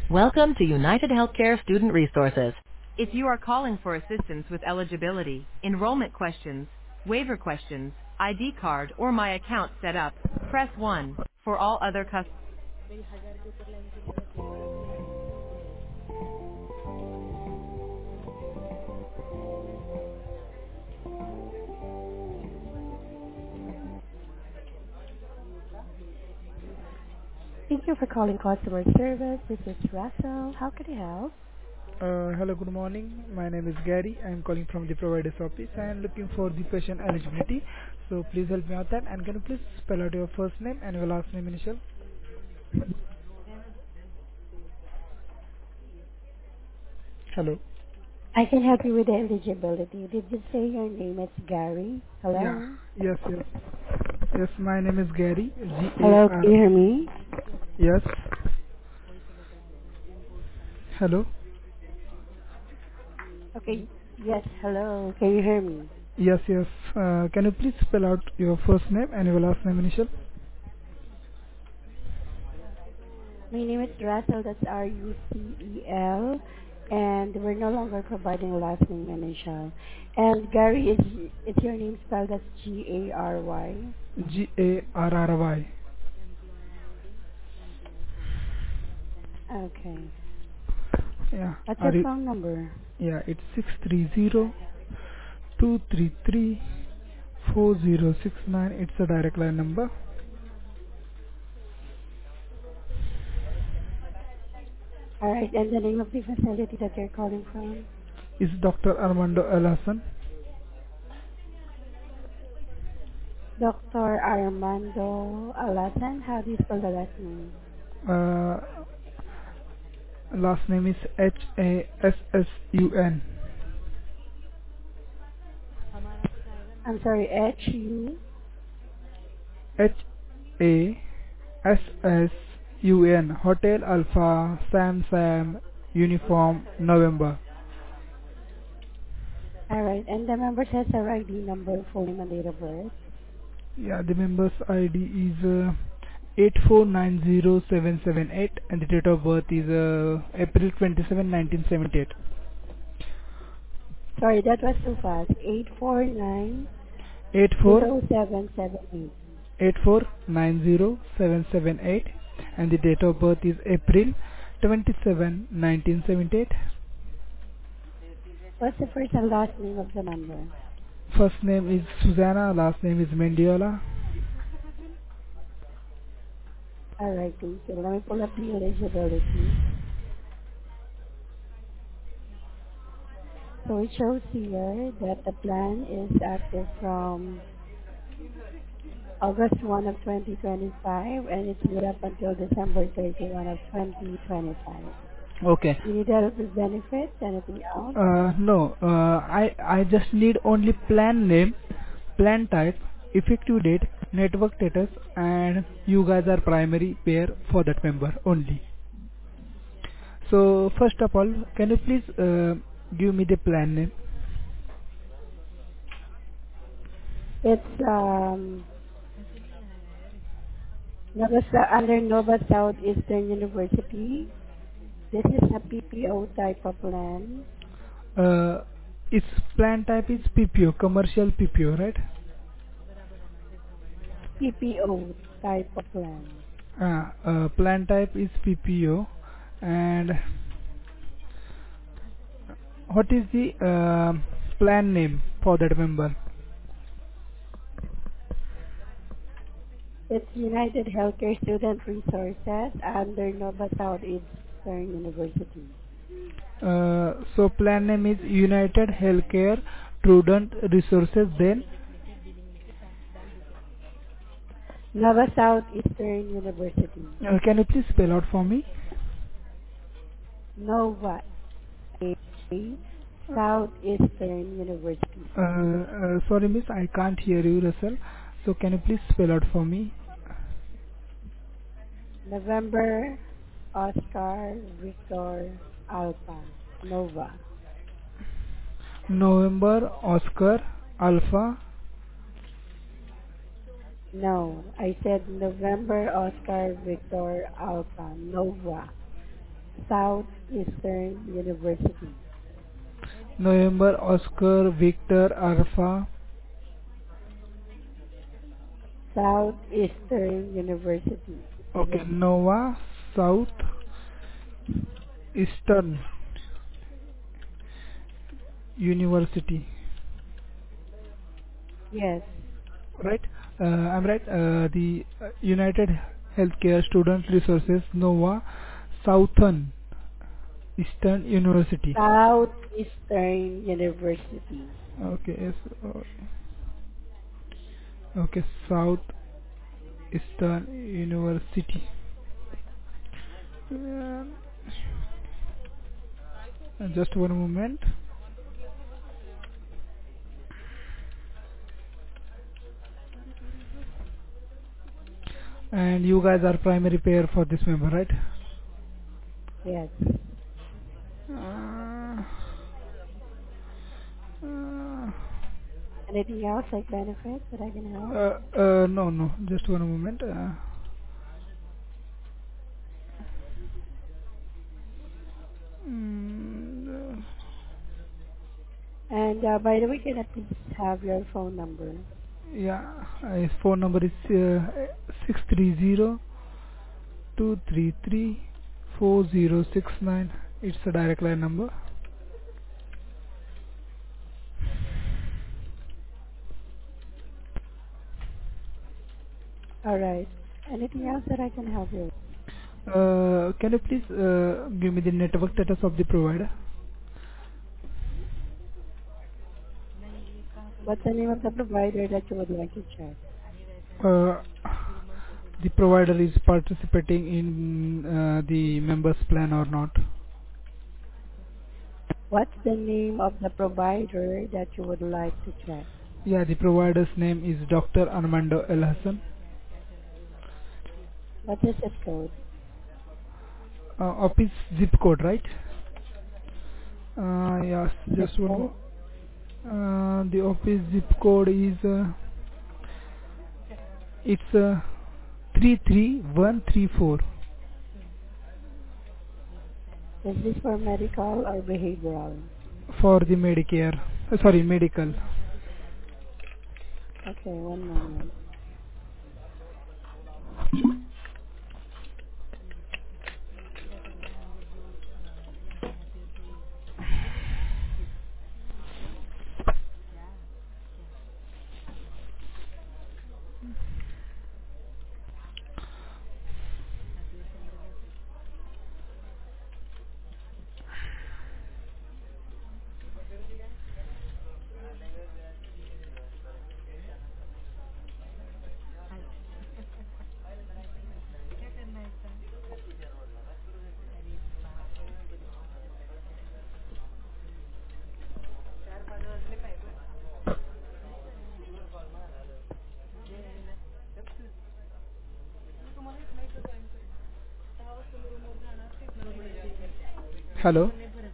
Welcome to United Healthcare Student Resources. If you are calling for assistance with eligibility, enrollment questions, waiver questions, ID card, or My Account setup, press 1. For all other customers. Thank you for calling customer service. This is Russell. How can I help? Hello, good morning. My name is Gary. I am calling from the provider's office. I am looking for the patient eligibility. So please help me out that. And can you please spell out your first name and your last name initial? Hello. I can help you with the eligibility. Did you say your name is Gary? Yeah. Hello? Yes, yes. Yes, my name is Gary. Hello, can G-A-R. you hear me? Yes. Hello. Okay. Yes, hello. Can you hear me? Yes, yes. Can you please spell out your first name and your last name initial? My name is Russell. That's Rucel. And we're no longer providing last name initial. And Gary, is your name spelled as Gary? Garry. Okay. Yeah. What's Are your you? phone number? Yeah, it's 630-233-4069. It's a direct line number. All right. And the name of the facility that you're calling from? Is Dr. Armando Elasan. Dr. Armando Alasan. How do you spell the last name? Uh, last name is Hassun. I'm sorry, H-U? Hassun. Hotel Alpha Sam Uniform November. All right. And the member says our ID number, full name and date of birth. Yeah, the member's ID is 8490778 and the date of birth is April 27, 1978. Sorry, that was too fast. 849 84 0778. 8490778 and the date of birth is April 27, 1978. What's the first and last name of the member? First name is Susanna, last name is Mendiola. All right, thank you. Let me pull up the eligibility. So it shows here that the plan is active from August 1 of 2025 and it's good up until December 31 of 2025. Okay. You need help with benefits? Anything else? No, I just need only plan name, plan type, effective date, network status, and you guys are primary pair for that member only. So first of all, can you please give me the plan name? It's under Nova Southeastern University. This is a PPO type of plan. Uh, its plan type is PPO, commercial PPO, right? PPO type of plan. Plan type is PPO, and what is the plan name for that member? It's United Healthcare Student Resources under Nova Southeastern University. So plan name is United Healthcare Prudent Resources. Then Nova Southeastern University. can you please spell out for me? Nova Southeastern University. Sorry, miss, I can't hear you, Russell. So can you please spell out for me? November Oscar Victor Alpha. Nova. November Oscar Alpha. No, I said November Oscar Victor Alpha. Nova. Southeastern University. November Oscar Victor Alpha. Southeastern University. Okay, Nova South Eastern University. Yes, Right? I'm right. The United Healthcare Student Resources Nova Southern Eastern University. Southeastern University. Okay, yes. Okay, South Eastern University. Um, just one moment. And you guys are primary payer for this member, right? Yes. Uh, uh, Anything else like benefits that I can help? no, no. Just one moment. Mm, And by the way, can I please have your phone number? yeah, his phone number is 630 It's a direct line number. All right. Anything else that I can help you with? Can you please give me the network status of the provider? What's the name of the provider that you would like to check? Uh, the provider is participating in the members plan or not? What's the name of the provider that you would like to check? Yeah, the provider's name is Dr. Armando El Hassan. What's the zip code? Office zip code, right? Yes, Zip just one code? more. The office zip code is it's 33134 Is this for medical or behavioral? for the Medicare. Sorry, medical. Okay, one moment. Hello.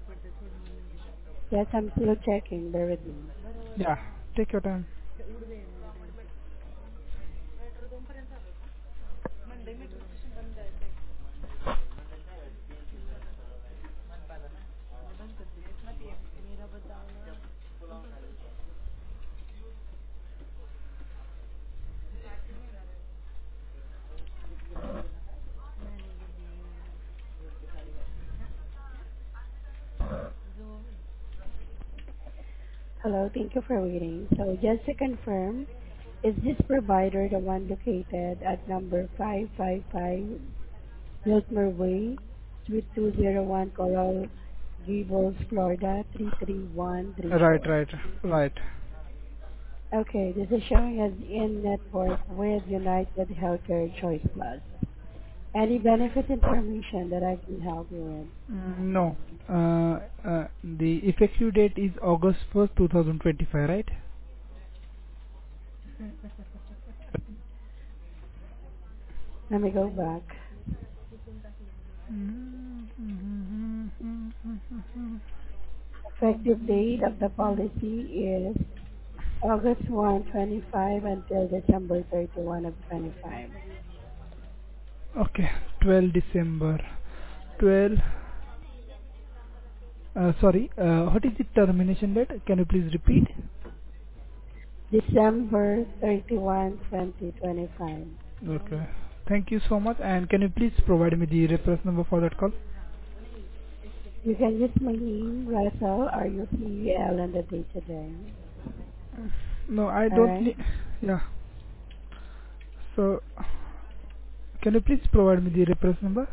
Yes, I'm still checking. Bear with me. Yeah, take your time. Hello, thank you for waiting. So just to confirm, is this provider the one located at number 555 Biltmore Way, Suite 201, Coral Gables, Florida, Right, 33134? right, right. Okay, this is showing as in network with United Healthcare Choice Plus. Any benefit information that I can help you with? No. The effective date is August 1st, 2025, right? Let me go back. Effective date of the policy is August 1, 25 until December 31 of 25. Okay, 12 December. 12. Sorry, what is the termination date? Can you please repeat? December 31, 2025. Okay. Thank you so much. And can you please provide me the reference number for that call? You can use my name, Russell, R-U-C-E-L, and the date today. No, I don't Alright? need. Yeah. So, can you please provide me the reference number?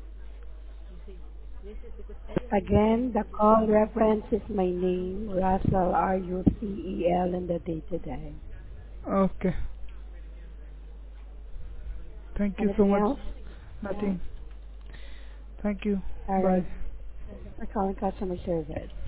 Again, the call reference is my name, Russell, R-U-C-E-L, and the date today. Okay. Thank you so Anything much. else? Nothing. Thank you. Bye. Alright. Thank you for calling customer service.